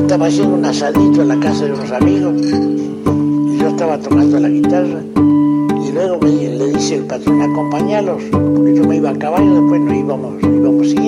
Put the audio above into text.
estaba haciendo un asadito en la casa de unos amigos y yo estaba tocando la guitarra y luego le dice el patrón, acompañalos, porque yo me iba a caballo, después nos íbamos siguiendo.